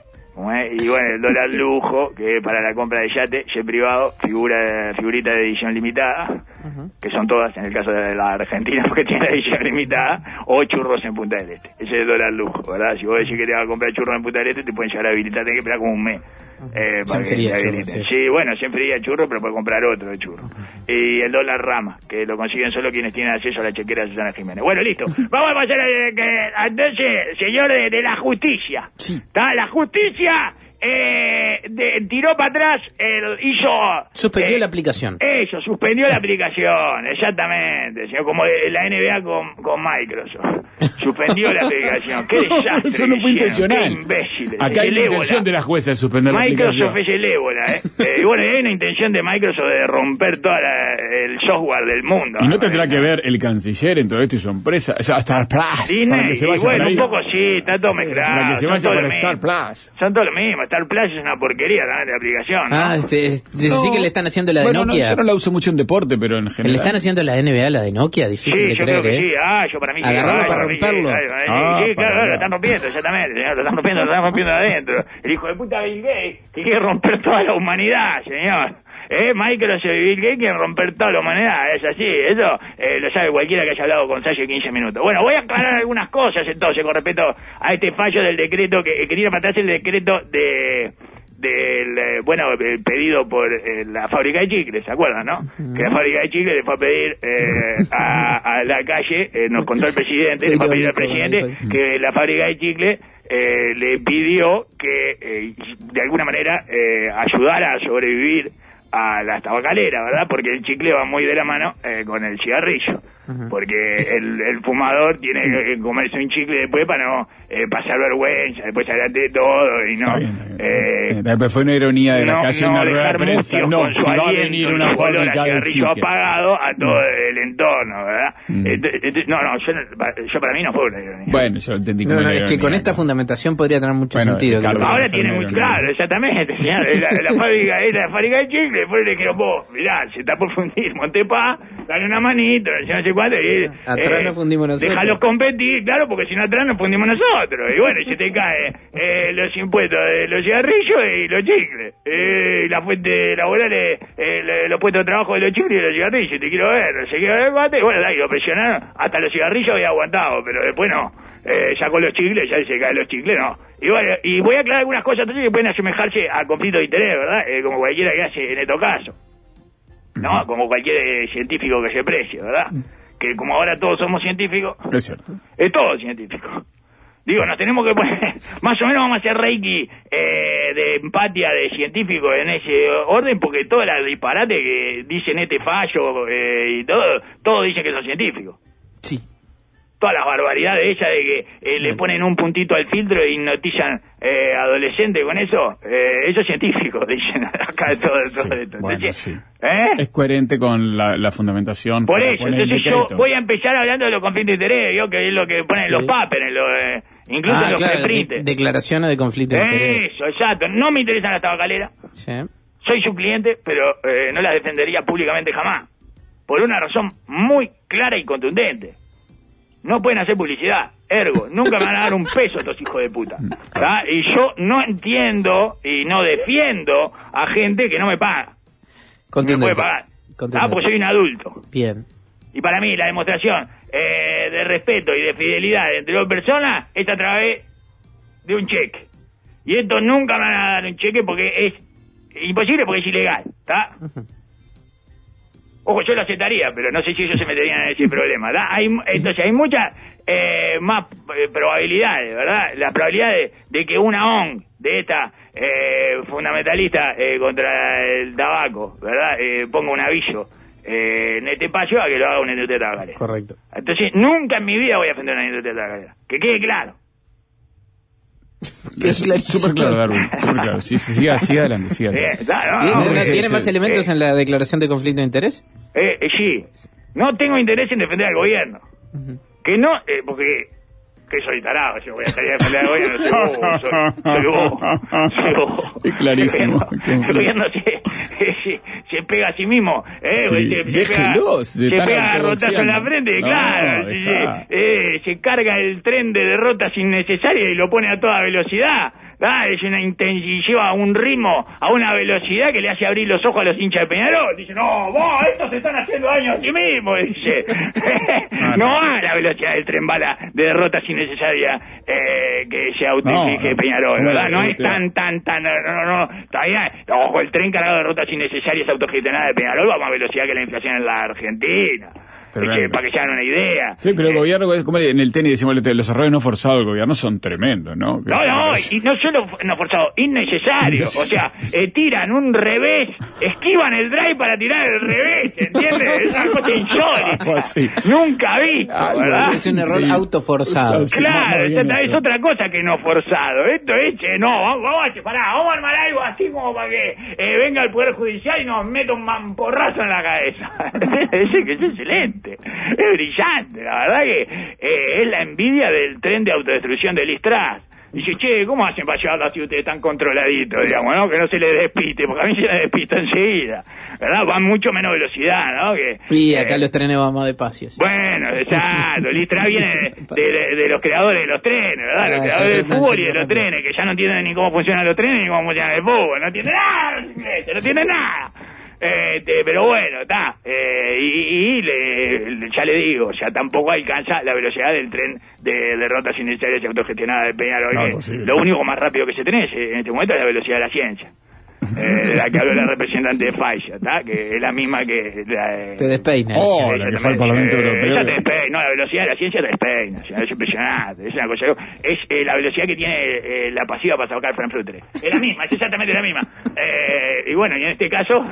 Y bueno, el dólar lujo, que es para la compra de yate, jet privado, figura figurita de edición limitada, uh-huh. que son todas, en el caso de la Argentina, porque tiene la edición limitada, o churros en Punta del Este. Ese es el dólar lujo, ¿verdad? Si vos decís que te vas a comprar churros en Punta del Este, te pueden llegar a habilitar, tenés que esperar como un mes. Eh, para que te habiliten. Sí. sí, bueno, siempre iría churro, pero puedes comprar otro de churro. Uh-huh. Y el dólar rama, que lo consiguen solo quienes tienen acceso a la chequera de Susana Jiménez. Bueno, listo. Vamos a pasar a, que, entonces, señor de, de la justicia. Sí. ¿Está? La justicia eh, de, tiró para atrás, el, hizo... Suspendió eh, la aplicación. Eso, suspendió la aplicación, exactamente. Señor, como la N B A con, con Microsoft. Suspendió la aplicación. ¡Qué desastre! Eso no fue intencional. ¡Qué imbéciles! Acá hay la intención de la jueza de suspender Microsoft la aplicación. es el ébola, ¿eh? eh y bueno, hay una intención de Microsoft de romper todo el software del mundo. ¿Y no tendrá que ver el canciller en todo esto y su empresa? O sea, Star Plus. Disney, que se vaya y bueno, un poco sí, está todo mezclado. Para que se vaya para Star Plus. Son todo lo mismo. Star Plus es una porquería también de aplicación, ¿no? Ah, este, este, no. Sí que le están haciendo la de bueno, Nokia. No, yo no la uso mucho en deporte, pero en general. ¿Le están haciendo la N B A, la de Nokia? Difícil sí, de yo creer, creo que ¿eh? sí. Ah, yo para mí... Agarrarlo sí, para ay, romperlo. Ay, ay, ah, sí, claro, para lo están rompiendo, exactamente, señor. Lo están rompiendo, lo están rompiendo de adentro. El hijo de puta Bill Gates, que quiere romper toda la humanidad, señor. Eh, Microsoft y Bill Gates quieren romper toda la humanidad, es así, eso eh, lo sabe cualquiera que haya hablado con Sayo quince minutos. Bueno, voy a aclarar algunas cosas entonces con respecto a este fallo del decreto, que, que tira para atrás el decreto de... del, eh, bueno, el pedido por eh, la fábrica de chicles, ¿se acuerdan, no? Uh-huh. Que la fábrica de chicles le fue a pedir eh, a, a la calle, eh, nos contó el presidente, le fue a pedir al presidente que la fábrica de chicles eh, le pidió que eh, de alguna manera eh, ayudara a sobrevivir a las tabacaleras, ¿verdad? Porque el chicle va muy de la mano eh, con el cigarrillo. Uh-huh. Porque el, el fumador tiene que comerse un chicle después para no eh, pasar vergüenza, después adelante de todo y no... Bien, bien. Eh, después fue una ironía de la no, calle, no una rueda de prensa. No, si va a venir una fábrica de chicle. apagado a todo no. el entorno, ¿verdad? Mm. Entonces, no, no, yo, yo para mí no fue una ironía. Bueno, yo lo entendí como no, no, una es ironía. que con esta fundamentación podría tener mucho bueno, sentido. Ricardo, ahora tiene muy claro, exactamente, señor. La, la fábrica es la fábrica de chicle, después le dijeron, vos, mirá, se está por fundir Montepá, dale una manito, no sé cuánto, y... Atrás eh, nos fundimos nosotros. Déjalos competir, claro, porque si no atrás nos fundimos nosotros. Y bueno, se te caen eh, los impuestos de los cigarrillos y los chicles. Eh, la fuente laboral, eh, eh, los puestos de trabajo de los chicles y los cigarrillos. Te quiero ver, se quiero ver, bate. Bueno, ahí lo presionaron. Hasta los cigarrillos había aguantado, pero después no. Eh, ya con los chicles, ya se caen los chicles, no. Y bueno, y voy a aclarar algunas cosas entonces que pueden asemejarse a conflicto de interés, ¿verdad? Eh, como cualquiera que hace en estos casos. ¿No? Como cualquier eh, científico que se precie, ¿verdad? Que como ahora todos somos científicos, es cierto, es todo científico. Digo, nos tenemos que poner, más o menos vamos a hacer reiki eh, de empatía de científico en ese orden, porque todas las disparates que dicen este fallo eh, y todo, todos dicen que son científicos. Sí. Todas las barbaridades de ella de que eh, le ponen un puntito al filtro y hipnotizan eh, adolescentes con eso, eh, eso es científico, dicen acá de todo, sí, todo esto. Bueno, entonces, sí. ¿eh? Es coherente con la, la fundamentación. Por eso, entonces yo voy a empezar hablando de los conflictos de interés, yo que es lo que ponen sí. los papers, lo, eh, incluso ah, los claro, preprintes. De, declaraciones de conflicto de interés. Eso, exacto. No me interesan las tabacaleras. Sí. Soy su cliente, pero eh, no las defendería públicamente jamás. Por una razón muy clara y contundente. No pueden hacer publicidad, ergo, nunca me van a dar un peso estos hijos de puta. ¿Verdad? Y yo no entiendo y no defiendo a gente que no me paga. No me puede pagar. ¿Verdad? Porque soy un adulto. Bien. Y para mí la demostración eh, de respeto y de fidelidad entre dos personas es a través de un cheque. Y esto nunca me van a dar un cheque porque es imposible, porque es ilegal. ¿Está? Uh-huh. Ojo, yo lo aceptaría, pero no sé si ellos se meterían en ese problema, ¿verdad? Hay, entonces, hay muchas eh, más eh, probabilidades, ¿verdad? La probabilidad de, de que una O N G de esta eh, fundamentalista eh, contra el tabaco, ¿verdad? Eh, ponga un aviso eh, en este paso a que lo haga una industria tabacalera. Correcto. Entonces, nunca en mi vida voy a defender una industria tabacalera. Que quede claro. Es súper claro, Darwin, súper claro. Sí, sí, siga, siga adelante, siga adelante. Eh, no, no, ¿Tiene, no, ¿tiene sí, más sí, elementos eh, en la declaración de conflicto de interés? Eh, eh, sí. No tengo interés en defender al gobierno. Uh-huh. Que no, eh, porque que soy tarado, yo voy a salir a defender al gobierno, soy bobo, soy, soy bobo, soy bobo. Es clarísimo. El gobierno se, se, se pega a sí mismo, ¿eh? Sí, se, se pega, déjelo, se pega a rotazo en la frente, no, claro, se, eh, se carga el tren de derrotas innecesarias y lo pone a toda velocidad. Ah, es una inten- y lleva un ritmo a una velocidad que le hace abrir los ojos a los hinchas de Peñarol. Dice, no, vos, estos se están haciendo daño a sí mismos, dice. No a la velocidad del tren bala de derrotas innecesarias eh, que se autoexige no, Peñarol, no, ¿verdad? No no, es tan, tan, tan, no, no, no, todavía, ojo, el tren cargado de derrotas innecesarias autogestionadas de Peñarol va a más velocidad que la inflación en la Argentina. Que, para que se hagan una idea. Sí, pero el eh, gobierno, como en el tenis decimos, los errores no forzados del gobierno son tremendos, ¿no? Que no, no, y no solo no forzado, innecesario. O sea, eh, tiran un revés, esquivan el drive para tirar el revés, ¿entiendes? Es una cosa insólita. Sí. Nunca visto, Ah, ¿verdad? Es un error Sí. autoforzado. Sí, Claro, vamos bien esta es eso. otra cosa que no forzado. Esto es, che, no, vamos, vamos a separar, vamos a armar algo así como para que eh, venga el Poder Judicial y nos meta un mamporrazo en la cabeza. es, que es excelente, es brillante, la verdad que eh, es la envidia del tren de autodestrucción de Liz Truss. Dice, che, ¿cómo hacen para llevarlo así ustedes tan controladitos, digamos, no? Que no se les despiste, porque a mí se les despista enseguida, ¿verdad? Van mucho menos velocidad, ¿no? Que, Y acá eh, los trenes van más despacio. Sí. bueno, exacto. Liz Truss viene de, de, de los creadores de los trenes, ¿verdad? Los Ah, creadores sí, del sí, fútbol sí, y de los sí. trenes, que ya no entienden ni cómo funcionan los trenes ni cómo funciona el fútbol. No entienden nada los ingleses, no entienden nada. Eh, te, pero bueno, está. Eh, y y le, le- ya le digo, ya tampoco alcanza la velocidad del tren de derrotas innecesarias y autogestionadas de Peñarol. No, que imposible. lo único más rápido que se tiene en este momento es la velocidad de la ciencia. Eh, de la que habló la representante de Pfizer, ¿tá? Que es la misma que la, eh, Te despeina. Oh, Sí, la que ella fue al también, Parlamento eh, Europeo. ella te despeina, no, la velocidad de la ciencia te despeina, o sea, es impresionante, es una cosa, es eh, la velocidad que tiene eh, la pasiva para sacar Frankfurter, es la misma, es exactamente la misma, eh, y bueno, y en este caso,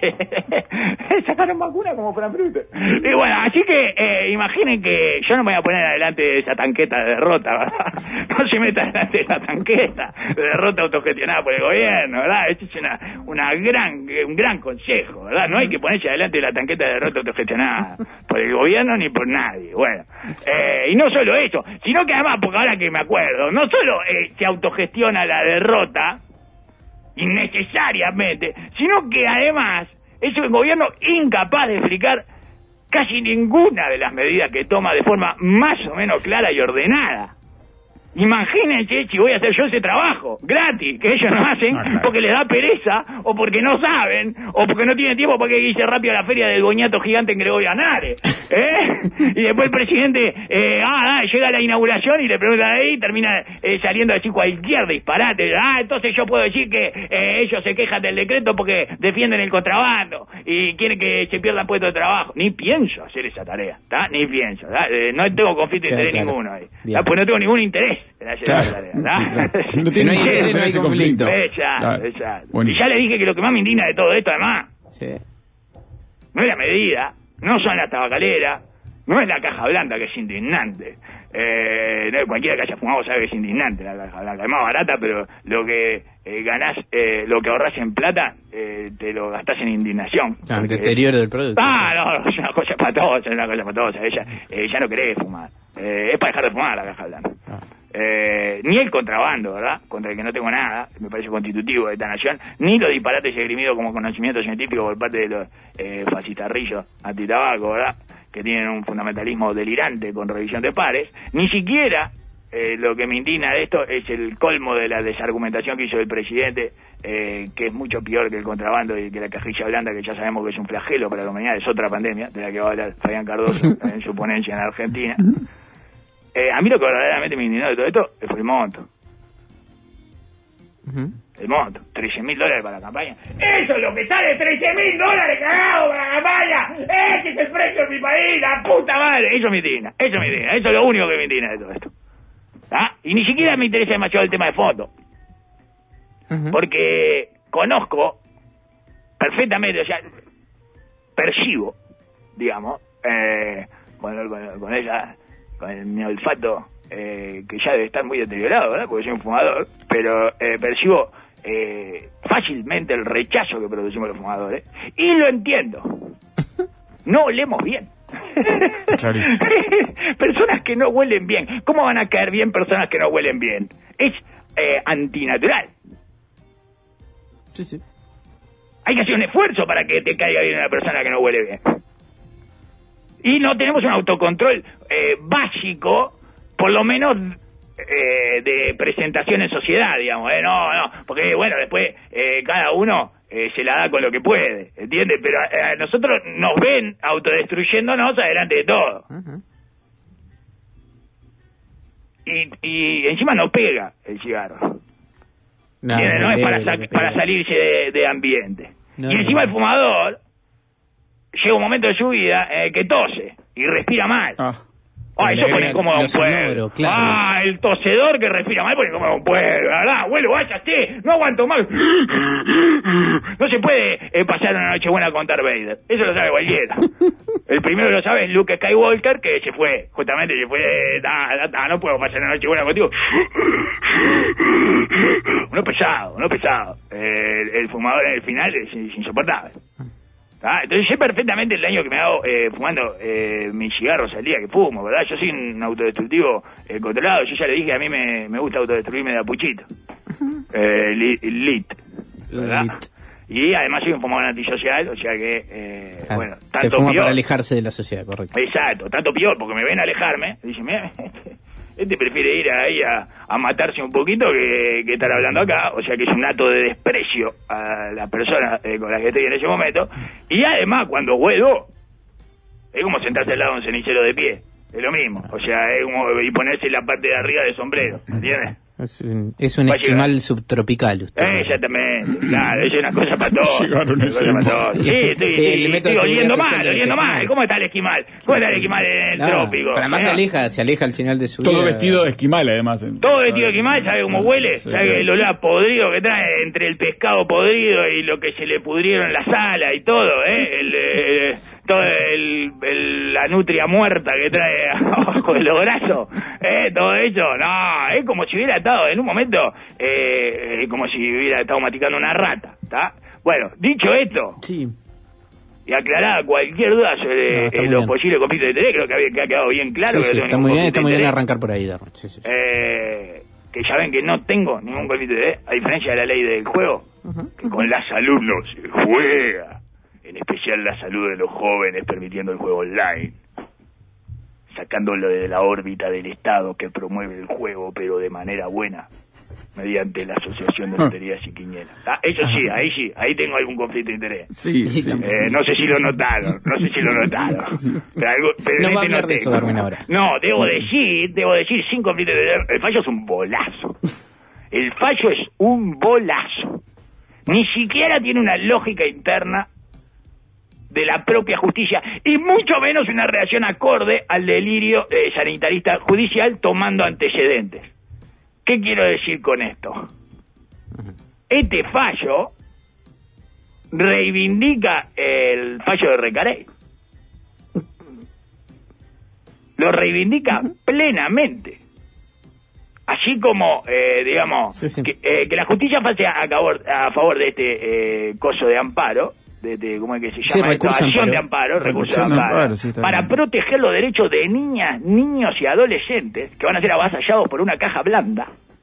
eh, sacaron vacuna como Frankfurter, y bueno, así que eh, imaginen que yo no me voy a poner adelante de esa tanqueta de derrota, ¿verdad? No se meta adelante de esa tanqueta de derrota autogestionada por el gobierno, ¿verdad? Esto es una, una gran, un gran consejo, ¿verdad? No hay que ponerse adelante de la tanqueta de derrota autogestionada por el gobierno ni por nadie. Bueno, eh, y no solo eso, sino que además, porque ahora que me acuerdo, no solo eh, se autogestiona la derrota innecesariamente, sino que además es un gobierno incapaz de explicar casi ninguna de las medidas que toma de forma más o menos clara y ordenada. Imagínense si voy a hacer yo ese trabajo gratis que ellos no hacen Ah, claro. porque les da pereza o porque no saben o porque no tienen tiempo para que irse rápido a la feria del boñato gigante en Gregorio Anares, ¿eh? Y después el presidente eh, ah, ah, llega a la inauguración y le preguntan ahí y termina eh, saliendo a decir cualquier disparate. Ah, entonces yo puedo decir que eh, ellos se quejan del decreto porque defienden el contrabando y quieren que se pierdan puestos de trabajo. Ni pienso hacer esa tarea, ¿tá? Ni pienso, ¿tá? Eh, no tengo conflicto de Claro, interés claro. ninguno ahí, Bien. ¿tá? Pues no tengo ningún interés en hacer Claro. esa tarea, ¿tá? Sí, claro. No Si tiene no hay interés interés, no hay ese conflicto. Exacto, Claro. exacto. Y Buenísimo. ya le dije que lo que más me indigna de todo esto, además, Sí. no es la medida, no son las tabacaleras, no es la caja blanca, que es indignante. Eh, no, cualquiera que haya fumado sabe que es indignante la caja blanca. Es más barata, pero lo que eh, ganás, eh, lo que ahorras en plata, eh, te lo gastás en indignación. Claro, el Porque- deterioro del producto. Ah, no, no, es una cosa patosa, es una cosa patosa. Ella eh, ya no querés fumar. Eh, es para dejar de fumar la caja blanca. Ah. Eh, ni el contrabando, ¿verdad? Contra el que no tengo nada, me parece constitutivo de esta nación, ni los disparates esgrimidos como conocimiento científico por parte de los eh, fascistarrillos antitabaco, ¿verdad? Que tienen un fundamentalismo delirante con revisión de pares, ni siquiera eh, lo que me indigna de esto es el colmo de la desargumentación que hizo el presidente, eh, que es mucho peor que el contrabando y que la cajilla blanda, que ya sabemos que es un flagelo para la humanidad, es otra pandemia de la que va a hablar Fabián Cardoso en su ponencia en Argentina. Eh, a mí lo que verdaderamente me indignó de todo esto fue el monto. Ujú. El monto, trece mil dólares para la campaña. ¡Eso es lo que sale! ¡trece mil dólares cagado para la campaña! ¡Ese es el precio de mi país! ¡La puta madre! Eso me indigna, eso me indigna, eso es lo único que me indigna de todo esto. ¿Ah? Y ni siquiera me interesa demasiado el tema de fondo, Ujú. porque conozco perfectamente, o sea, percibo, digamos, eh, con, con, con esa, con el, mi olfato, eh, que ya debe estar muy deteriorado, ¿verdad? Porque soy un fumador, pero eh, percibo eh, fácilmente el rechazo que producimos los fumadores, y lo entiendo. No olemos bien. Clarísimo. Personas que no huelen bien. ¿Cómo van a caer bien personas que no huelen bien? Es eh, antinatural. Sí, sí. Hay que hacer un esfuerzo para que te caiga bien una persona que no huele bien. Y no tenemos un autocontrol eh, básico, por lo menos eh, de presentación en sociedad, digamos. Eh, no, no, porque bueno, después eh, cada uno eh, se la da con lo que puede, ¿entiendes? Pero a, a nosotros nos ven autodestruyéndonos adelante de todo. Uh-huh. Y, y encima no pega el cigarro. No, no, no es para, sa- para salirse de, de ambiente. No, y encima no. El fumador llega un momento de su vida eh, que tose y respira mal. Ah, ah eso pone incómodo a un pueblo. Claro. Ah, el tosedor que respira mal pone incómodo a un pueblo. ¿Verdad? Abuelo, váyate, no aguanto más. No se puede eh, pasar una noche buena con Darth Vader. Eso lo sabe cualquiera. El primero que lo sabe es Luke Skywalker, que se fue, justamente se fue, ah, ah, no puedo pasar una noche buena contigo. Uno pesado, uno pesado. Eh, el, el fumador en el final es, es insoportable. ¿Ah? Entonces sé perfectamente el daño que me hago eh, fumando eh, mis cigarros al día que fumo, ¿verdad? Yo soy un autodestructivo eh, controlado. Yo ya le dije que a mí me, me gusta autodestruirme de a puchito. Eh, lit, lit, ¿verdad? Lit. Y además soy un fumador antisocial, o sea que, eh, ah, bueno, tanto te fuma pior, para alejarse de la sociedad, correcto. Exacto, tanto peor, porque me ven alejarme, dicen, mira, este, este prefiere ir ahí a, a matarse un poquito que, que estar hablando acá, o sea que es un acto de desprecio a la persona eh, con la que estoy en ese momento, y además cuando vuelvo, es como sentarse al lado de un cenicero de pie, es lo mismo, o sea, es como y ponerse la parte de arriba del sombrero, ¿entiendes? Es un, es un esquimal subtropical usted. Eh, exactamente, claro, es una cosa para todos. Llegaron ese. Sí, estoy, sí, estoy oliendo mal, oliendo mal. ¿Cómo está el esquimal? ¿Cómo está el esquimal en el no, trópico? Pero además se aleja, se aleja al final de su todo vida. Todo vestido de esquimal, además. Todo vestido de esquimal, ¿sabe cómo huele? Sí, ¿sabe sí. El olor podrido que trae entre el pescado podrido y lo que se le pudrieron la sala y todo, eh? El, el, todo el, el, la nutria muerta que trae abajo de los brazos, eh? Todo eso, no, es como si hubiera estado en un momento eh, como si hubiera estado maticando una rata, ¿está? Bueno, dicho esto, sí. Y aclarada cualquier duda sobre no, eh, los posibles conflictos de interés, creo que, había, que ha quedado bien claro. Sí, que sí, no está muy bien, está muy bien arrancar por ahí, Darwin. Sí, sí, sí. Eh, que ya ven que no tengo ningún conflicto de interés, a diferencia de la ley del juego, uh-huh, que uh-huh. con la salud no se juega, en especial la salud de los jóvenes permitiendo el juego online, sacándolo de la órbita del Estado que promueve el juego, pero de manera buena, mediante la Asociación de Loterías y Quinielas. Ah, eso sí, ahí sí, ahí tengo algún conflicto de interés. Sí, sí, eh, sí. No sé si lo notaron, no sé si lo notaron. Pero algo, pero no va a hablar no de eso, Darwin, ahora. No, debo decir, debo decir, sin conflicto de interés, el fallo es un bolazo. El fallo es un bolazo. Ni siquiera tiene una lógica interna de la propia justicia, y mucho menos una reacción acorde al delirio eh, sanitarista judicial tomando antecedentes. ¿Qué quiero decir con esto? Este fallo reivindica el fallo de Recarey. Lo reivindica plenamente. Así como, eh, digamos, sí, sí. Que, eh, que la justicia pase a, a, favor, a favor de este eh, coso de amparo, de, de, ¿cómo es que se llama? Sí, recurso acción de amparo, recurso de amparo, amparo sí, para bien. Proteger los derechos de niñas, niños y adolescentes que van a ser avasallados por una caja blanda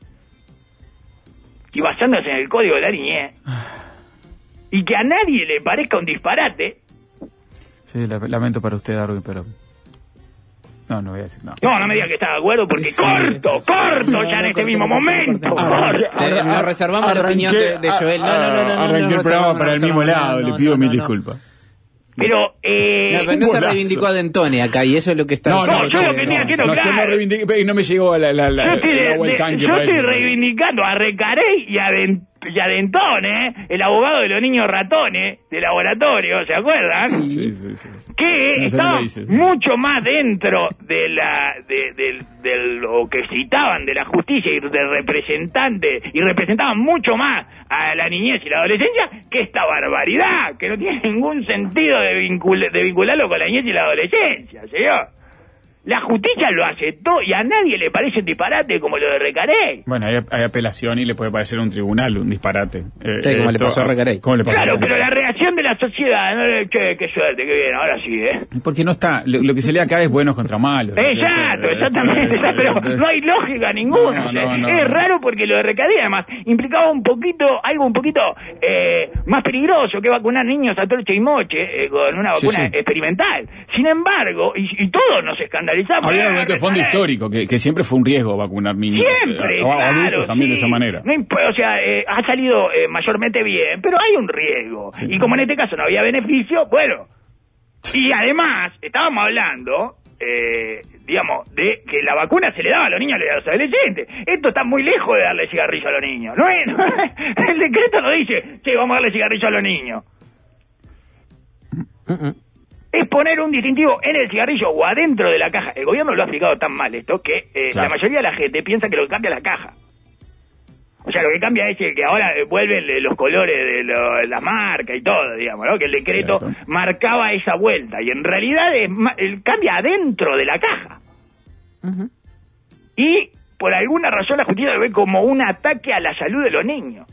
y basándose en el código de la niñez, y que a nadie le parezca un disparate. Sí, lamento para usted, Darwin, pero no, no voy a decir nada. No, no me diga que está de acuerdo, porque sí, corto, sí, corto no, ya no, en este mismo momento. Nos reservamos arranqué, la opinión de, de Joel. No, no, no, no. Arranqué no, no, el programa no, para el mismo lado, no, le pido no, mil no, disculpas. Pero, eh... No, pero no se reivindicó a Dentone acá, y eso es lo que está... No, no, yo lo que estoy haciendo, no, claro. Yo no reivindiqué, y no me llegó la, la, la, yo estoy, el agua de, al tanque yo para estoy eso. reivindicando a Recarey y a Dentone. Y a Dentone, ¿eh? El abogado de los niños ratones de laboratorio, ¿se acuerdan? Sí, sí, sí, sí. Que no estaba dices, mucho más dentro de la de, de, de lo que citaban de la justicia y de representantes, y representaban mucho más a la niñez y la adolescencia que esta barbaridad, que no tiene ningún sentido de, vincul de vincularlo con la niñez y la adolescencia, señor. La justicia lo aceptó y a nadie le parece un disparate como lo de Recarey. Bueno, hay, hay apelación y le puede parecer un tribunal un disparate. Eh, sí, como esto, le pasó a Recarey. Claro, pero la reacción reacción de la sociedad, ¿no? Che, qué suerte, qué bien, ahora sí, ¿eh? Porque no está, lo, lo que se lee acá es buenos contra malos. Exacto, exactamente, pero no hay lógica ninguna. No, o sea, no, no, es no. raro porque lo de Recadí además implicaba un poquito, algo un poquito eh, más peligroso que vacunar niños a torche y moche eh, con una Sí, vacuna sí. experimental. Sin embargo, y, y todos nos escandalizamos. Había un eh, momento de fondo eh, histórico, que, que siempre fue un riesgo vacunar niños. Siempre, eh, o claro, adultos también sí. de esa manera. No imp- o sea, eh, ha salido eh, mayormente bien, pero hay un riesgo. Sí. Y como en este caso no había beneficio, bueno. Y además, estábamos hablando, eh, digamos, de que la vacuna se le daba a los niños y a los adolescentes. Esto está muy lejos de darle cigarrillo a los niños. No es, no es- el decreto no dice, che, vamos a darle cigarrillo a los niños. Mm-mm. Es poner un distintivo en el cigarrillo o adentro de la caja. El gobierno lo ha explicado tan mal esto que eh, Claro. la mayoría de la gente piensa que lo que cambia es la caja. O sea, lo que cambia es que ahora eh, vuelven eh, los colores de lo- la marca y todo, digamos, ¿no? Que el decreto Cierto. marcaba esa vuelta y en realidad es ma- el cambia adentro de la caja. Ujú. Y por alguna razón la justicia lo ve como un ataque a la salud de los niños.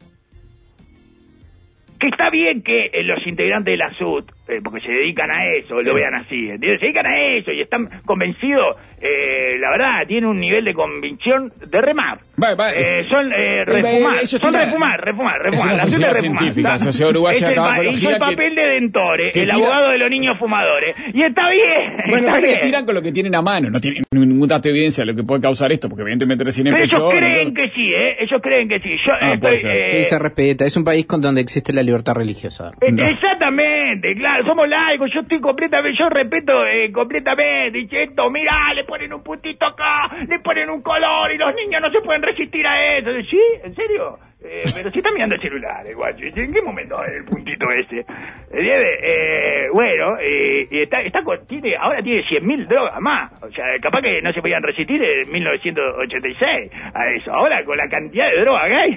Que está bien que eh, los integrantes de la S U T, eh, porque se dedican a eso, Sí. lo vean así, ¿entiendes? Se dedican a eso y están convencidos, eh, la verdad, tienen un nivel de convicción de remar. Va, va, Eh, es- son eh, Eh, refumar, ellos son tienen- refumar, refumar, refumar. es una La S U T sociedad es refumar, científica, ¿está? Sociedad Uruguaya Es de el, pa- Tabacología hizo el que- papel de Dentore, que el tira- abogado de los niños fumadores. Y está bien, Bueno, está pasa que bien. tiran con lo que tienen a mano, no tienen ningún dato de evidencia de lo que puede causar esto, porque evidentemente recién Pero empezó. ellos creen ¿no? que sí, ¿eh? Ellos creen que sí. Yo Ah, puede estoy... ser. eh, Y se respeta, es un país con donde existe la libertad religiosa. Eh, No. Exactamente, claro, somos laicos, yo estoy completamente, yo respeto eh, completamente, dice esto, mirá, le ponen un puntito acá, le ponen un color y los niños no se pueden resistir a eso. ¿Sí? ¿En serio? Eh, pero si está mirando el celular, el guacho, ¿en qué momento el puntito ese? ¿Entiendes? Eh, bueno, eh, y está, está con- tiene, ahora tiene cien mil drogas más, o sea, capaz que no se podían resistir en mil novecientos ochenta y seis a eso, ahora con la cantidad de drogas que hay,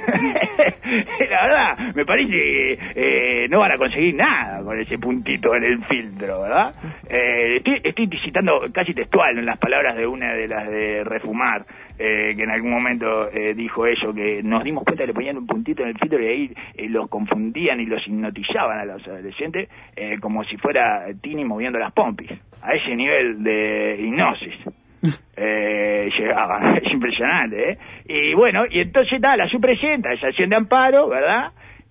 la verdad, me parece que eh, no van a conseguir nada con ese puntito en el filtro, ¿verdad? Eh, estoy, estoy citando casi textual en las palabras de una de las de Refumar, eh, que en algún momento eh, dijo eso, que nos dimos cuenta que le ponían un puntito en el filtro y ahí eh, los confundían y los hipnotizaban a los adolescentes eh, como si fuera Tini moviendo las pompis, a ese nivel de hipnosis. Eh, llegaba, es impresionante, ¿eh? Y bueno, y entonces está, la subpresenta, esa acción de amparo, ¿verdad?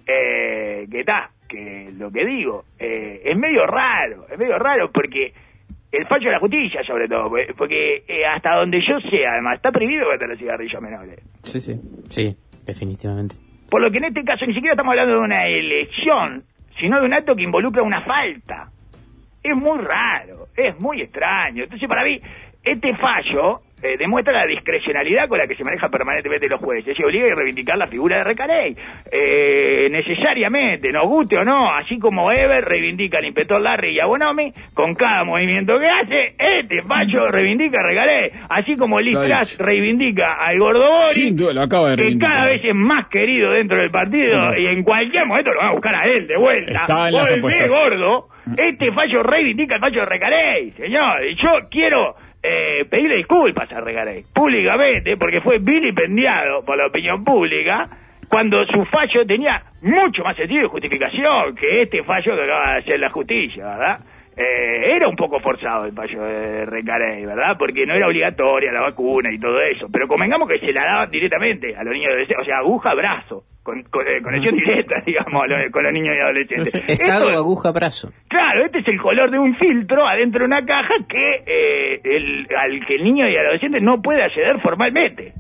Eh, que está, que lo que digo, eh, es medio raro, es medio raro porque el fallo de la justicia, sobre todo, porque, porque eh, hasta donde yo sé, además, está prohibido vender los cigarrillos menores. Sí, sí. Sí, definitivamente. Por lo que en este caso ni siquiera estamos hablando de una elección, sino de un acto que involucra una falta. Es muy raro, es muy extraño. Entonces, para mí, este fallo eh, demuestra la discrecionalidad con la que se maneja permanentemente los jueces. Se obliga a reivindicar la figura de Recarey. Eh, necesariamente, nos guste o no, así como Eber reivindica al inspector Larry y a Bonomi, con cada movimiento que hace, este fallo reivindica a Recarey. Así como Liz Lo ha Truss dicho. reivindica al Gordo Boris, Sin duda, lo acaba de que reivindicar. cada vez es más querido dentro del partido, Sí. y en cualquier momento lo van a buscar a él de vuelta. Está en las Volvé, apuestas. gordo. Este fallo reivindica el fallo de Recarey, señor. Y yo quiero eh, pedirle disculpas a Recarey, públicamente, porque fue vilipendiado por la opinión pública, cuando su fallo tenía mucho más sentido y justificación que este fallo que acaba de hacer la justicia, ¿verdad? Eh, era un poco forzado el fallo de Recarey, ¿verdad? Porque no era obligatoria la vacuna y todo eso. Pero convengamos que se la daban directamente a los niños y adolescentes, o sea, aguja, brazo, con, con, eh, conexión directa, digamos, a los- con los niños y adolescentes. Entonces, estado, Esto- aguja, brazo. Claro, este es el color de un filtro adentro de una caja que eh, el, al que el niño y el adolescente no puede acceder formalmente.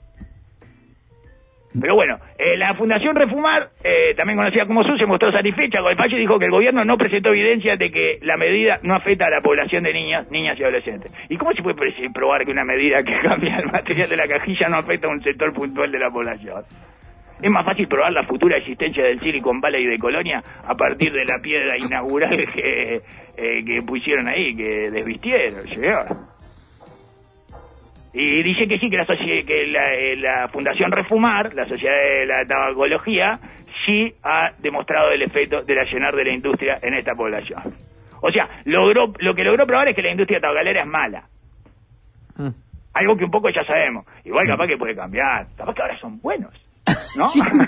Pero bueno, eh, la Fundación Refumar, eh, también conocida como S U, se mostró satisfecha con el fallo y dijo que el gobierno no presentó evidencia de que la medida no afecta a la población de niñas, niñas y adolescentes. ¿Y cómo se puede pre- probar que una medida que cambia el material de la cajilla no afecta a un sector puntual de la población? Es más fácil probar la futura existencia del Silicon Valley de Colonia a partir de la piedra inaugural que, eh, que pusieron ahí, que desvistieron, señor. Y dice que sí, que la, socie- que la, eh, la Fundación Refumar, la Sociedad de la Tabacología, sí ha demostrado el efecto de la llenar de la industria en esta población. O sea, logró, lo que logró probar es que la industria tabacalera es mala. Mm. Algo que un poco ya sabemos. Igual capaz que puede cambiar. Capaz que ahora son buenos. ¿no?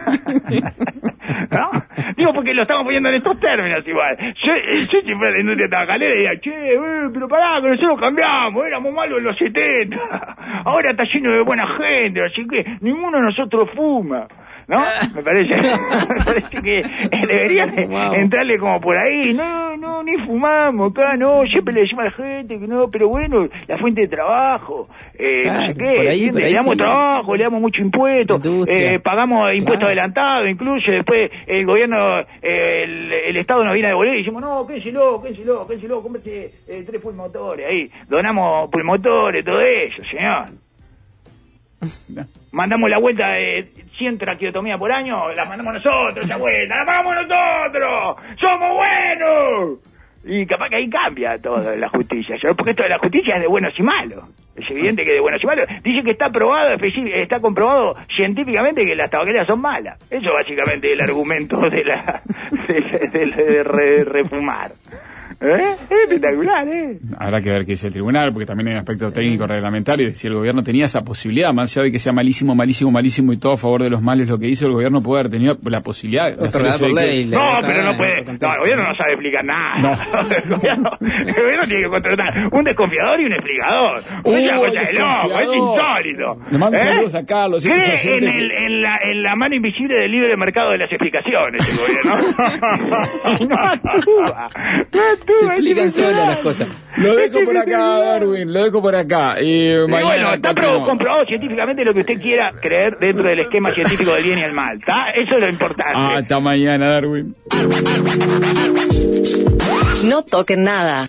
¿No? Digo, porque lo estamos poniendo en estos términos igual. Yo, yo siempre en la industria tabacalera decía, che, eh, pero pará, que nosotros cambiamos, éramos malos en los setenta, ahora está lleno de buena gente, así que ninguno de nosotros fuma. ¿No? Me parece, me parece que deberían entrarle como por ahí. No, no, ni fumamos acá, no. Siempre le decimos a la gente que no, pero bueno, la fuente de trabajo, eh, claro, no sé qué. por ahí, por ahí le damos sí. trabajo, le damos mucho impuesto, eh, pagamos impuestos claro. adelantados, incluso después el gobierno, eh, el, el Estado nos viene a devolver y decimos, no, quénselo, quénselo, quénselo, cómprate eh, tres pulmotores ahí. Donamos pulmotores, todo eso, señor. No. Mandamos la vuelta de cien traqueotomías por año, la mandamos nosotros, esa vuelta, la pagamos nosotros, somos buenos. Y capaz que ahí cambia todo la justicia, porque esto de la justicia es de buenos y malos. Es evidente que de buenos y malos. Dice que está probado, está comprobado científicamente que las tabacaleras son malas. Eso básicamente es el argumento de la de, de, de, de re, refumar. ¿Eh? Espectacular, ¿eh? Habrá que ver qué dice el tribunal, porque también hay un aspecto técnico reglamentario de si el gobierno tenía esa posibilidad, más allá de que sea malísimo, malísimo, malísimo y todo a favor de los males, lo que hizo el gobierno puede haber tenido la posibilidad de hacer ese ley, No, pero no puede. No, el gobierno no sabe explicar nada. No. el, gobierno, el gobierno tiene que contratar un desconfiador y un explicador. Uh, es una cosa de loco, es insólito. Le mando ¿Eh? saludos a Carlos. Cree en, el, en, la, en la mano invisible del libre mercado de las explicaciones, el gobierno. no actúa. No actúa. Se explican solas las cosas. Lo dejo por acá, Darwin, lo dejo por acá. Y mañana bueno, está pro, comprobado científicamente lo que usted quiera creer dentro del esquema científico del bien y el mal, ¿está? Eso es lo importante. Hasta mañana, Darwin. No toquen nada.